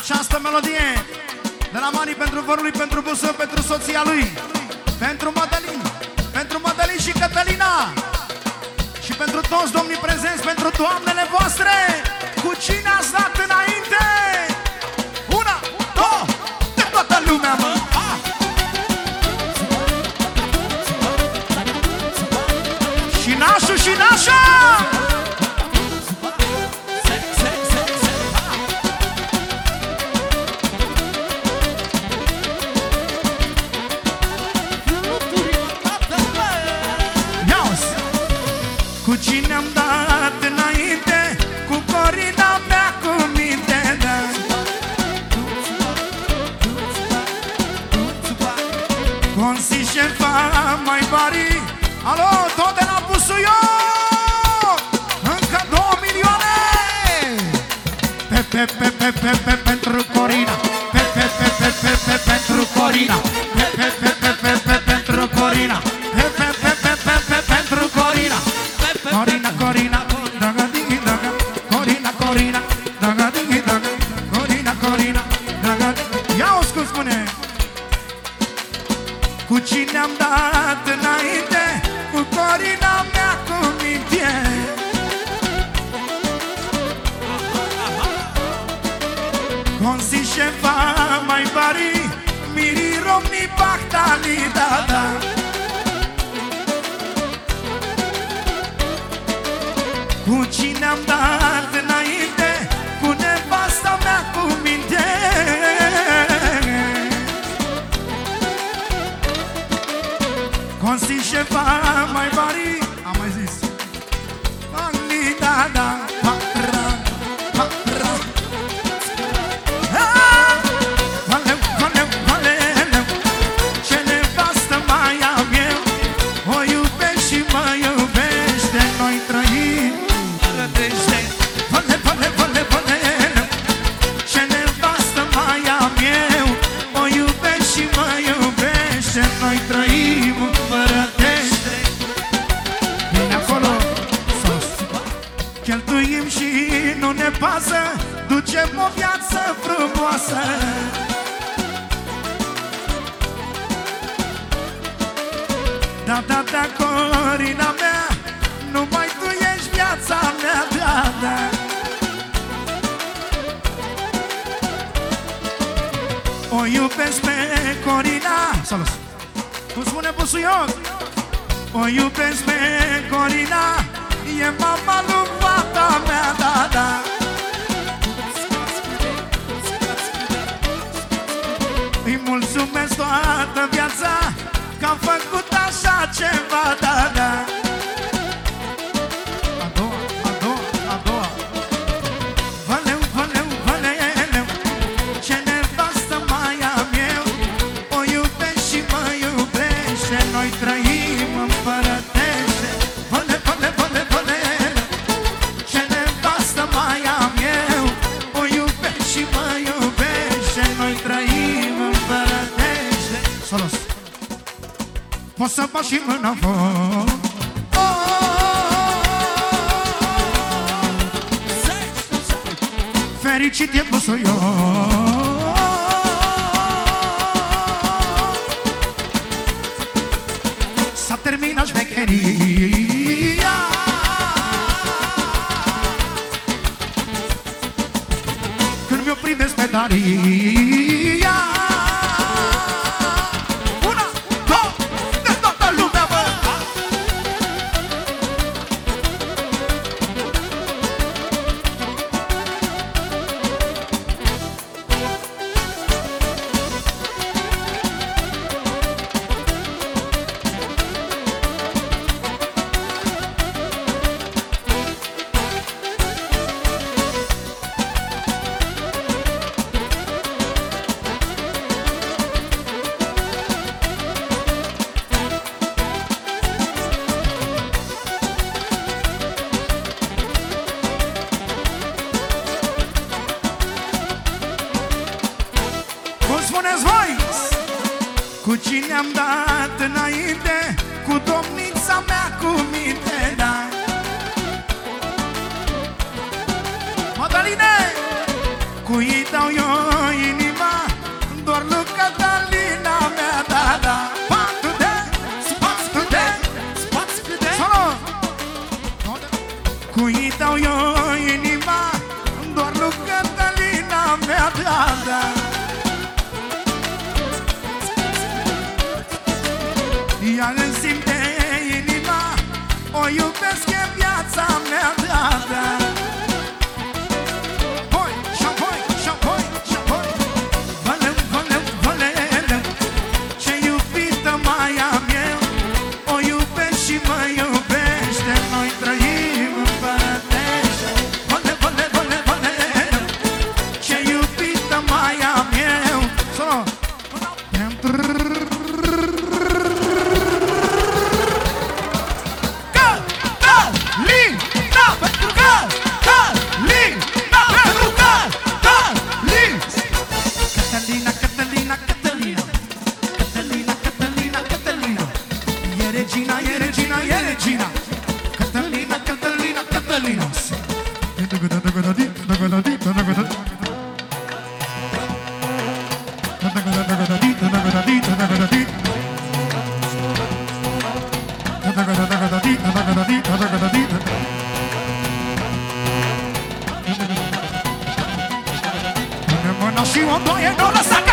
această melodie de la Mani pentru vărul lui, pentru busă, pentru soția lui, pentru Mădălin și Cătălina și pentru toți domnii prezenți, pentru doamnele voastre. Cu cine ați dat înainte? Una, două, de toată lumea, mă! Și nașul și nașa! Cu cine am dat înainte? Cu Corina mea, cu minte, da. Consi șefa mai bari. Alo, tot de la Busuioc. Încă 2 milioane. Pe pentru Corina. Pe pentru Corina. Pe pentru Corina. Pe pentru Corina. Corina, daga digi daga, Corina, daga digi daga, Corina, daga. Ia-o cum spune. Cu cine am dat înainte? Cu Corina mea, cu minte. Consi șefa mai bari, miri romni bactali, da. Cu cine am dat înainte? Cu nevasta mea, cu minte. Consi șefa mai bari. Am mai zis Magni, da, patra. Valeu, ce nevastă mai am eu. O iubesc și mă iubește. Noi trăim. Vale, ce nevastă mai am eu. O iubesc și mă iubește. Noi trăim împărătește. Bine acolo sus. Cheltuim și nu ne pasă. Ducem o viață frumoasă. Da, Corina mea, numai tu ești viața mea, da. O iubesc pe Corina. Salut! Cum spune Busuioc? O iubesc pe Corina. E mama lui fata mea, da. Îi mulțumesc toată viața că am făcut așa ceva, da. A doua. Valeu, ce nevastă mai am eu. O iubesc și mă iubește. Noi trăim împărătește. Valeu, ce nevastă mai am eu. O iubesc și mă iubește. Noi trăim împărătește. Salut! Poți să faci și mâna foc. Fericit e Busuioc. S-a terminat șmecheria. Când mi-o privesc pe Daria. Spuneți voi! Cu cine am dat înainte? Cu domnița mea, cu minte, da. Mădăline, cu ei dau eu ea îmi simte inima, o iubesc, e viața mea, da, da. Voi, și apoi, și apoi, și apoi, văleu, văleu, văleu, ce iubită mai am eu, o iubesc și mă iubește, noi trăim în părătește. Văleu, văleu, văleu, văleu, ce iubită mai am eu. Solo! Și o doie, nu lăsa